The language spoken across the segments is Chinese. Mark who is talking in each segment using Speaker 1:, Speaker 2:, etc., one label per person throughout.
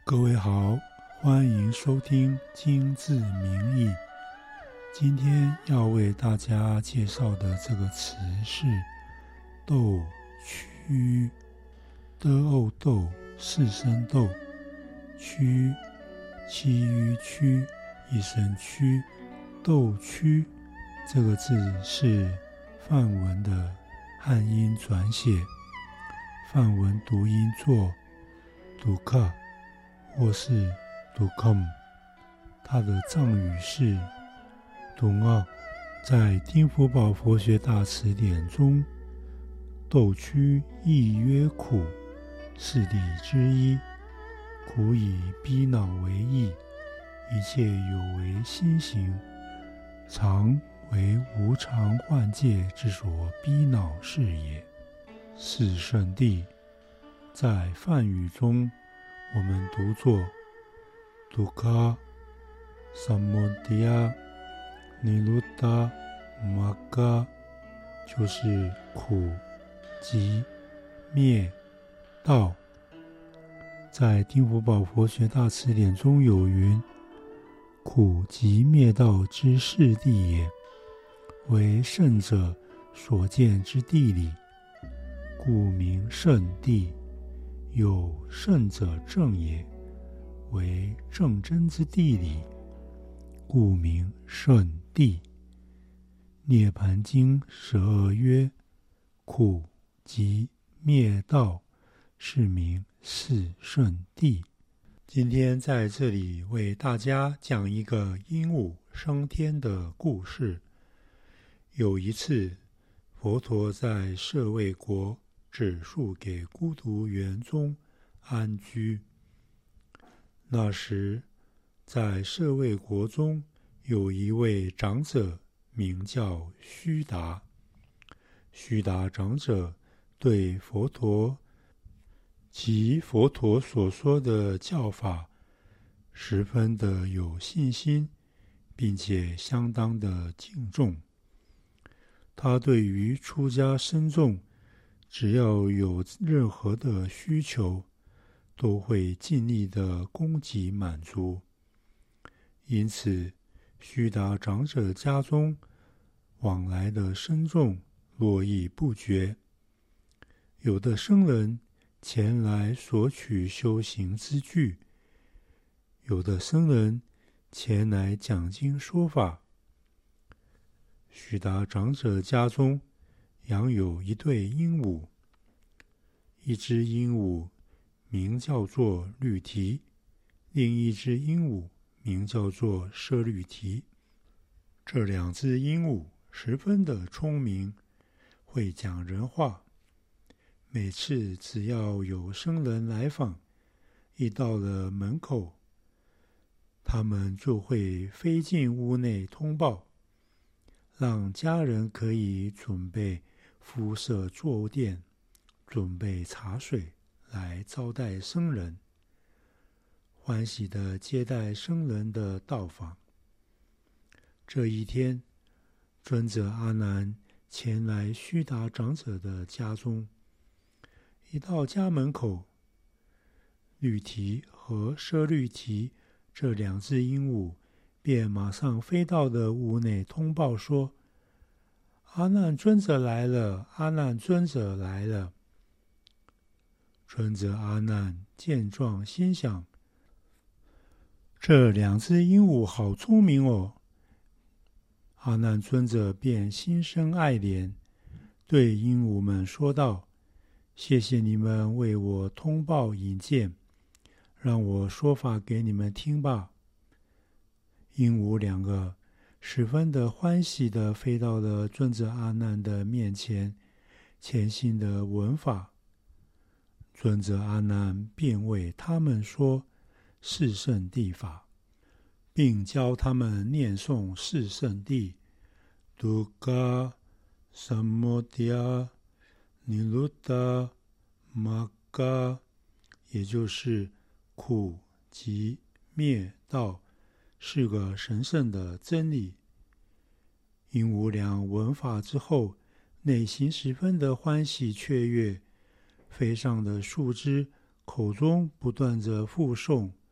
Speaker 1: 各位好，欢迎收听金字明义。今天要为大家介绍的这个词是斗区，的偶斗，四声斗，区，其余区，一声区，斗区。这个字是梵文的汉音转写，梵文读音作读克或是读空，它的藏语是读奥。在丁福宝佛学大词典中，斗区意曰苦，是理之一。苦以逼恼为意，一切有为心行，常为无常幻界之所逼恼是也。四圣谛在梵语中，我们读作杜卡、萨摩迪亚、尼鲁达、玛嘎，就是苦、集、灭、道。在丁福宝佛学大词典中有云：苦集灭道之事谛也，为圣者所见之谛理，故名圣谛。有圣者正也，为正真之谛理，故名圣谛。涅盘经12曰：苦集灭道，是名四圣谛。今天在这里为大家讲一个鹦鹉升天的故事。有一次，佛陀在舍卫国指述给孤独园中安居。那时，在舍卫国中有一位长者，名叫须达。须达长者对佛陀及佛陀所说的教法十分的有信心，并且相当的敬重。他对于出家僧众，只要有任何的需求，都会尽力的供给满足。因此，须达长者家中往来的僧众络绎不绝。有的僧人前来索取修行之具，有的僧人前来讲经说法。须达长者家中养有一对鹦鹉，一只鹦鹉名叫做绿蹄，另一只鹦鹉名叫做舍绿蹄。这两只鹦鹉十分的聪明，会讲人话。每次只要有僧人来访，一到了门口，他们就会飞进屋内通报，让家人可以准备敷设坐垫，准备茶水来招待僧人，欢喜地接待僧人的到访。这一天，尊者阿难前来须达长者的家中，一到家门口，绿蹄和舍绿蹄这两只鹦鹉便马上飞到了屋内通报说：阿难尊者来了，阿难尊者来了。尊者阿难见状心想：这两只鹦鹉好聪明哦。阿难尊者便心生爱怜，对鹦鹉们说道：谢谢你们为我通报引荐，让我说法给你们听吧。鹦鹉两个十分的欢喜地飞到了尊者阿难的面前，潜心的闻法。尊者阿难便为他们说四圣谛法，并教他们念诵四圣谛：杜嘎、萨摩迪亚、尼鲁达、玛嘎，也就是苦集灭道，是个神圣的真理。鹦鹉俩闻法之后，内心十分的欢喜雀跃，飞上的树枝，口中不断着复诵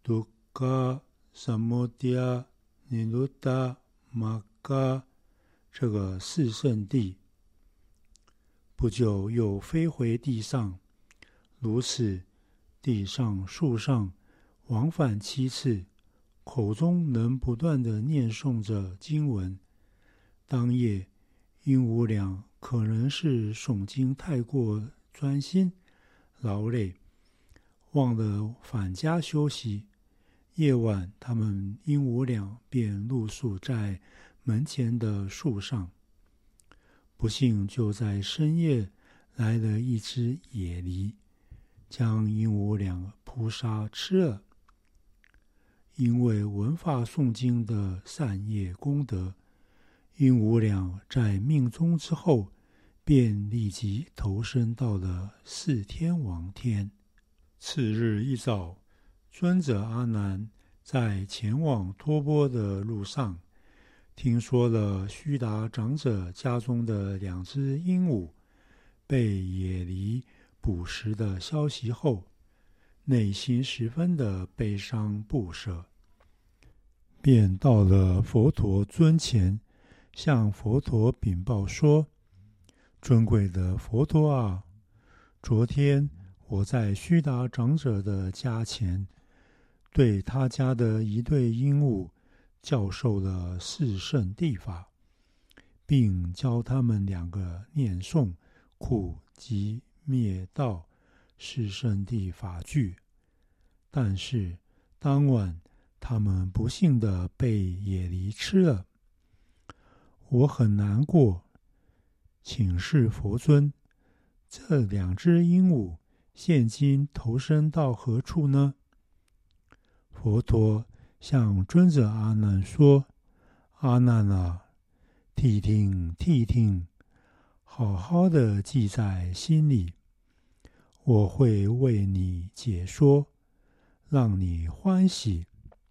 Speaker 1: 杜嘎、萨摩迪亚、尼鲁达、玛嘎这个四圣地。不久又飞回地上，如此地上树上往返7次，口中能不断地念诵着经文。当夜鹦鹉俩可能是诵经太过专心劳累，忘了返家休息。夜晚他们鹦鹉俩便露宿在门前的树上。不幸就在深夜来了一只野狸，将鹦鹉俩扑杀吃了。因为闻法诵经的善业功德，鹦鹉俩在命终之后便立即投身到了四天王天。次日一早，尊者阿难在前往托钵的路上，听说了须达长者家中的2只鹦鹉被野狸捕食的消息后，内心十分的悲伤不舍，便到了佛陀尊前，向佛陀禀报说：尊贵的佛陀啊，昨天我在须达长者的家前，对他家的一对鹦鹉教授了四圣谛法，并教他们2个念诵苦集灭道四圣谛法句。但是当晚他们不幸地被野狸吃了。我很难过，请示佛尊，这2只鹦鹉现今投身到何处呢？佛陀向尊者阿难说：阿难啊，谛听，好好的记在心里，我会为你解说，让你欢喜。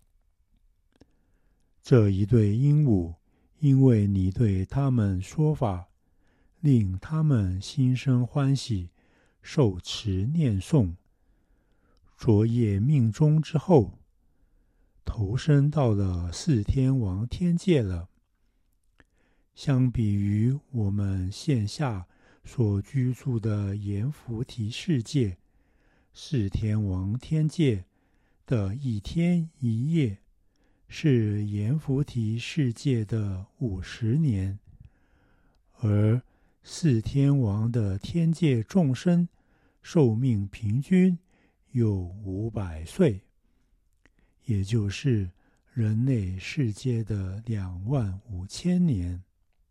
Speaker 1: 这一对鹦鹉，因为你对他们说法，令他们心生欢喜，受持念诵。昨夜命终之后，投身到了四天王天界了。相比于我们现下所居住的阎浮提世界，四天王天界的1天1夜是阎浮提世界的50年，而四天王的天界众生寿命平均有500岁，也就是人类世界的25000年。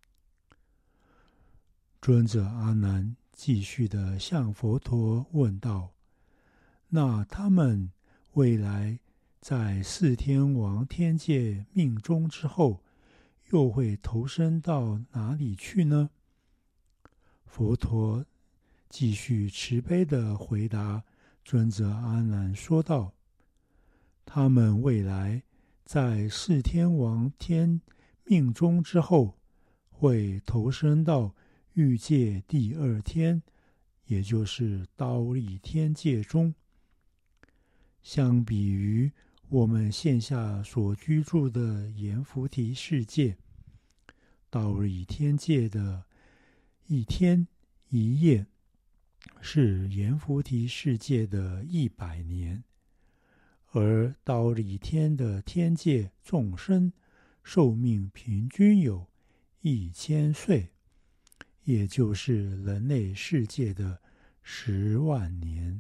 Speaker 1: 尊者阿难继续地向佛陀问道：那他们未来在四天王天界命终之后，又会投身到哪里去呢？佛陀继续慈悲地回答尊者阿难说道：他们未来在四天王天命终之后，会投身到欲界第2天，也就是忉利天界中。相比于我们现下所居住的阎浮提世界，忉利天界的1天1夜是阎浮提世界的100年，而忉利天的天界众生寿命平均有1000岁，也就是人类世界的10万年。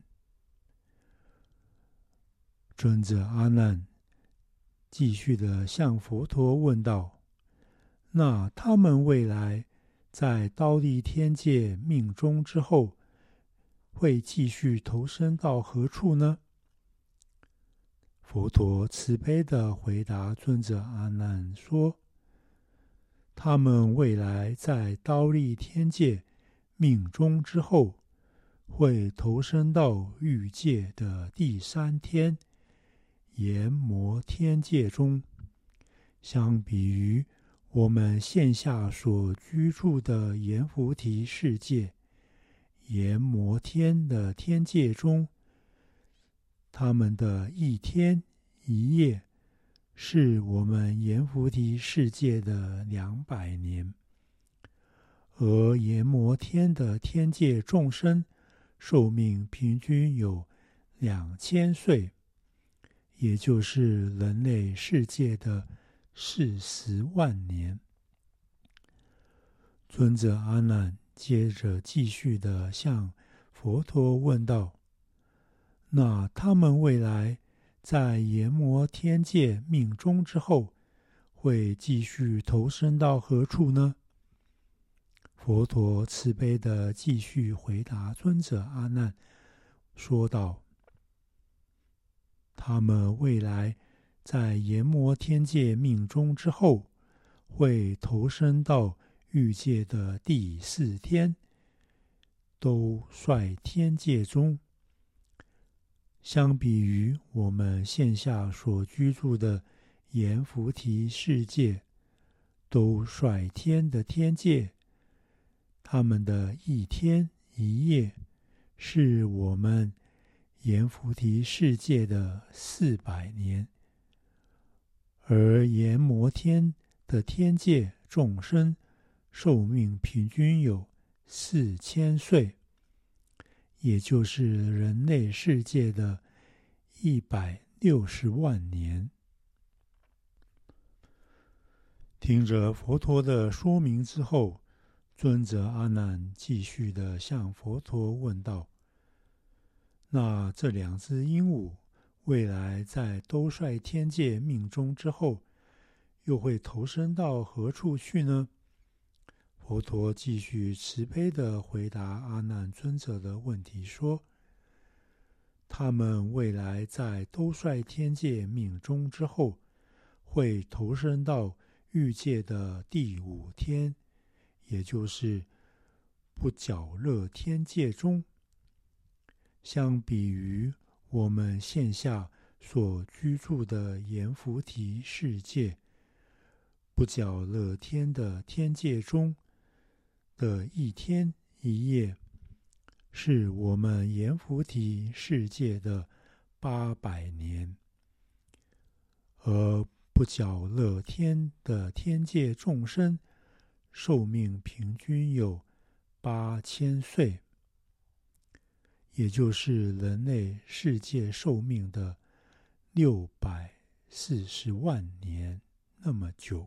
Speaker 1: 尊者阿难继续地向佛陀问道：那他们未来在忉利天界命终之后，会继续投身到何处呢？佛陀慈悲地回答尊者阿难说：他们未来在忉利天界命终之后，会投身到欲界的第3天阎摩天界中。相比于我们现下所居住的阎浮提世界，阎摩天的天界中，他们的1天一夜，是我们阎浮提世界的200年，而阎摩天的天界众生寿命平均有2000岁，也就是人类世界的40万年。尊者阿难接着继续地向佛陀问道：那他们未来在阎摩天界命终之后，会继续投生到何处呢？佛陀慈悲地继续回答尊者阿难，说道：他们未来在阎摩天界命终之后，会投生到欲界的第4天，兜率天界中。相比于我们现下所居住的阎浮提世界，兜率天的天界，他们的一天一夜，是我们阎浮提世界的400年，而阎摩天的天界众生寿命平均有4000岁，也就是人类世界的160万年。听着佛陀的说明之后，尊者阿难继续地向佛陀问道：那这2只鹦鹉未来在兜率天界命终之后，又会投生到何处去呢？佛陀继续慈悲地回答阿难尊者的问题说：他们未来在兜率天界命终之后，会投生到欲界的第5天，也就是不较乐天界中。相比于我们现下所居住的阎浮提世界，不较乐天的天界中的一天一夜，是我们阎浮提世界的800年，而不较乐天的天界众生寿命平均有8000岁，也就是人类世界寿命的640万年那么久。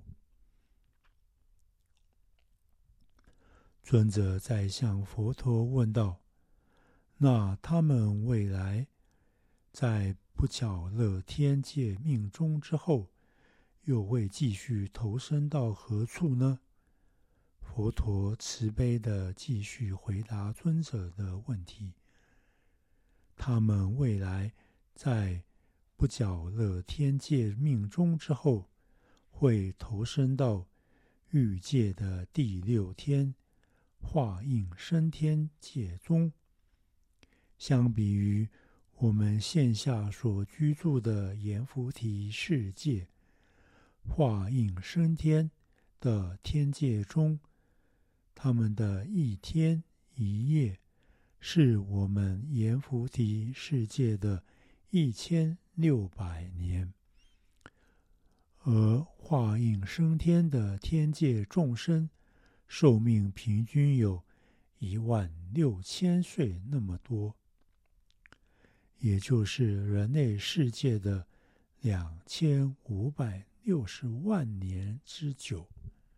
Speaker 1: 尊者再向佛陀问道：那他们未来在不较乐天界命终之后，又会继续投生到何处呢？佛陀慈悲地继续回答尊者的问题：他们未来在不较乐天界命终之后，会投生到欲界的第6天化应升天界中。相比于我们现下所居住的阎浮提世界，化应升天的天界中，他们的一天一夜，是我们阎浮提世界的1600年，而化应升天的天界众生寿命平均有16000岁那么多，也就是人类世界的2560万年之久。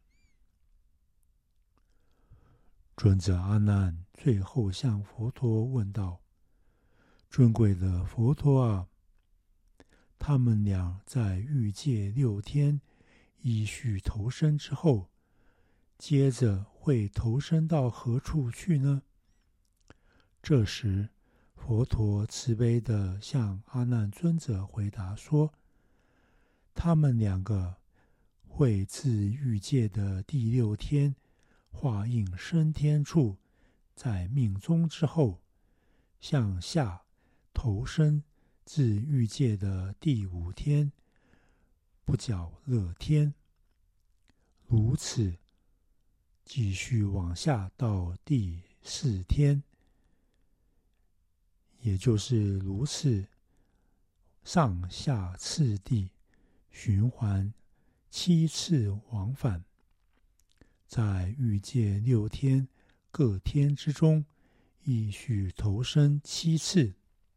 Speaker 1: 尊者阿难最后向佛陀问道：尊贵的佛陀啊，他们俩在欲界6天依序投生之后，接着会投生到何处去呢？这时佛陀慈悲地向阿难尊者回答说：他们2个会自欲界的第6天化应升天处，在命终之后，向下投生至欲界的第5天不较乐天，如此继续往下到第4天，也就是如此上下次第循环7次往返，在欲界6天各天之中，亦续投生7次，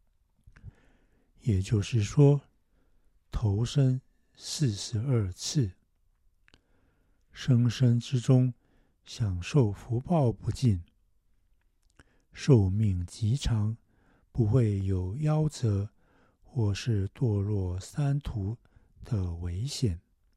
Speaker 1: 也就是说，投生42次。生生之中，享受福报不尽，寿命极长，不会有夭折或是堕落三途的危险。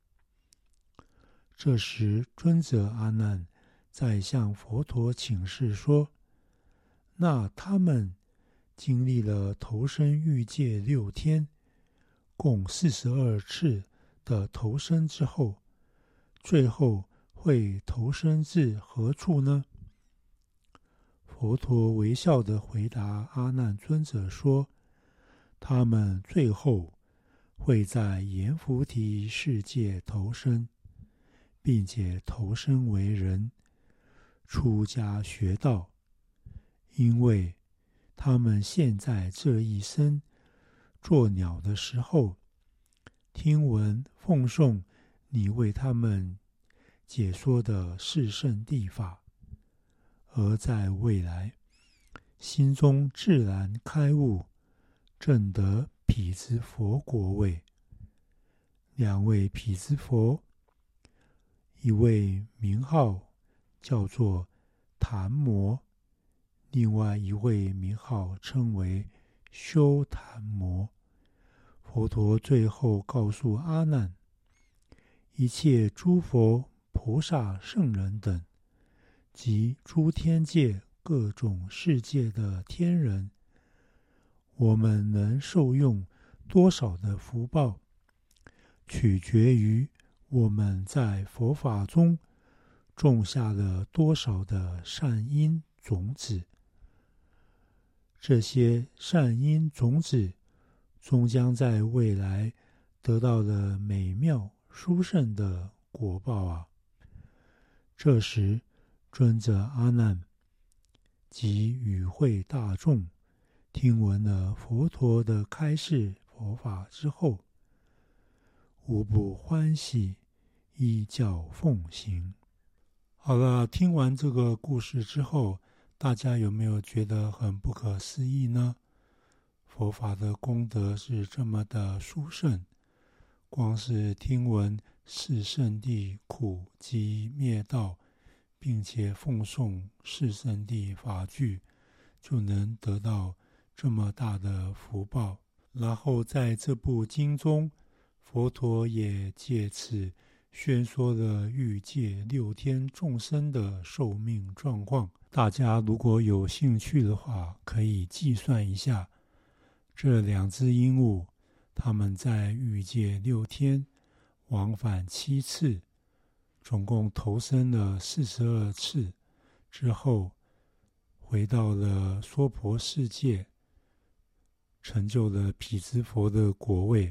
Speaker 1: 这时，尊者阿难在向佛陀请示说：那他们经历了投生欲界6天，共42次的投生之后，最后会投生至何处呢？佛陀微笑地回答阿难尊者说：他们最后会在阎浮提世界投生，并且投生为人，出家学道，因为他们现在这一生做鸟的时候，听闻奉诵你为他们解说的四圣谛法，而在未来心中自然开悟，证得彼之佛果位。2位彼之佛，一位名号叫做檀摩，另外一位名号称为修檀摩。佛陀最后告诉阿难，一切诸佛菩萨圣人等及诸天界各种世界的天人，我们能受用多少的福报，取决于我们在佛法中种下了多少的善因种子。这些善因种子终将在未来得到了美妙殊胜的果报啊！这时，尊者阿难及与会大众听闻了佛陀的开示佛法之后，无不欢喜，依教奉行。好了，听完这个故事之后，大家有没有觉得很不可思议呢？佛法的功德是这么的殊胜，光是听闻四圣谛苦集灭道，并且奉诵四圣谛法句，就能得到这么大的福报。然后在这部经中，佛陀也借此宣说了欲界6天众生的寿命状况。大家如果有兴趣的话，可以计算一下，这2只鹦鹉，它们在欲界6天往返7次，总共投生了42次之后，回到了娑婆世界，成就了彼之佛的果位。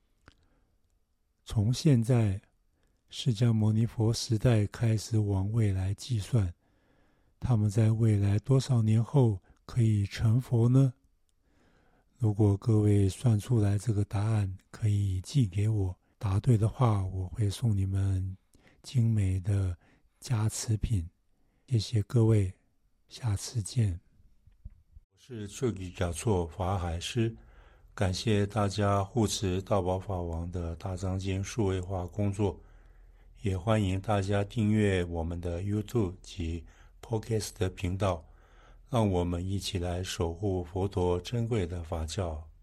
Speaker 1: 从现在释迦牟尼佛时代开始往未来计算，他们在未来多少年后可以成佛呢？如果各位算出来这个答案，可以寄给我，答对的话，我会送你们精美的加持品。谢谢各位，下次见。我是秋雨讲错法海师，感谢大家护持道宝法王的大藏经数位化工作，也欢迎大家订阅我们的 YouTube 及 Podcast 的频道，让我们一起来守护佛陀珍贵的法教。